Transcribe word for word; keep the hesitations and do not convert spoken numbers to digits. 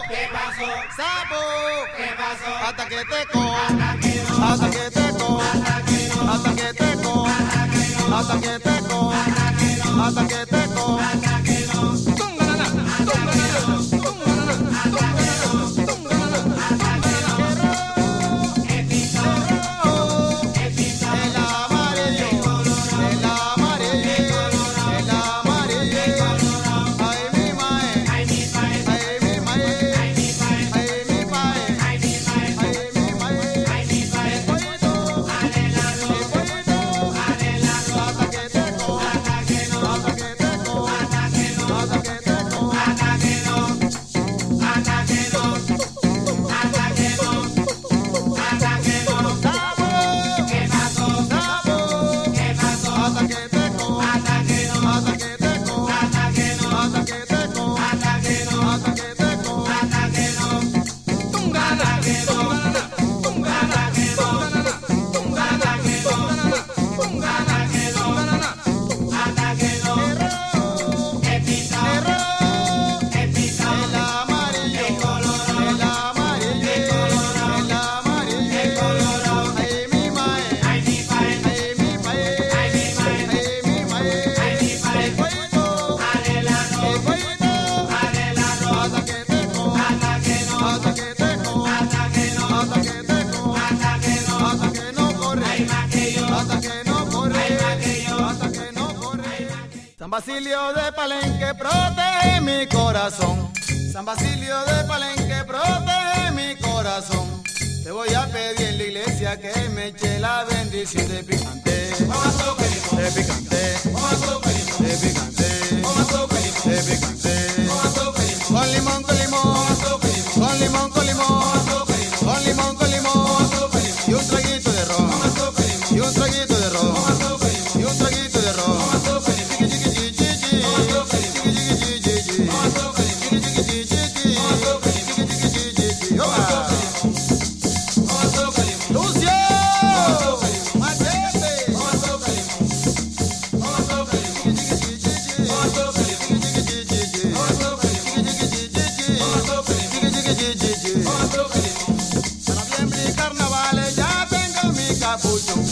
¿Qué pasó? Sapo, ¿Qué pasó? hasta que te coja, Hasta que no, hasta que te coja, hasta que no, hasta que te coja, hasta que te coja, hasta que te coja. hasta que no, Tunganana, tunganana, tunganana, tunganana, tunganana. Epito, epito, El amarillo, el amarillo, el amarillo. Ay mi mae, ay mi pae, ay mi mae, ay mi pae, ay mi mae, ay mi pae, ay mi mae. ay mi pae, El pollito, adelado, el pollito, adelado, hasta que te coja, hasta que no, hasta que te coja, hasta que no, hasta que te coja. hasta que no, hasta que no, hasta que no, hasta que no. Sapo, ¿Qué pasó? sapo, ¿Qué pasó? hasta que te coja, Hasta que no, hasta que te coja, hasta que no, hasta que te coja, hasta que no, hasta que te coja. hasta que no, Tunganana, hasta que no, tunganana, tunganana, tunganana, tunganana, tunganana, tunganana, tunganana. hasta que no. Epito, Erró, epito, el amarillo, el colorado, el amarillo, el amarillo. Ay mi mae, ay mi pae, ay mi mae, ay mi pae, ay mi mae. ay mi pae, El pollito, adelado, el pollito, adelado, hasta que te coja, hasta que no, hasta que te coja, hasta que no, hasta que te coja, hasta que no, hasta que no corre, hay más que yo, hasta que no corre, hay más que yo, hasta que no corre. San Basilio de Palenque protege mi corazón. San Basilio de Palenque protege mi corazón. Te voy a pedir en la iglesia que me eche la bendición de picante, de picante, de picante, de picante. Con limón, con limón, con limón, con limón, con limón, con limón. Y un traguito de ron, y un traguito de ron, y un traguito de ron. Lucio, machete. Para noviembre y carnavales ya tengo mi capuchón.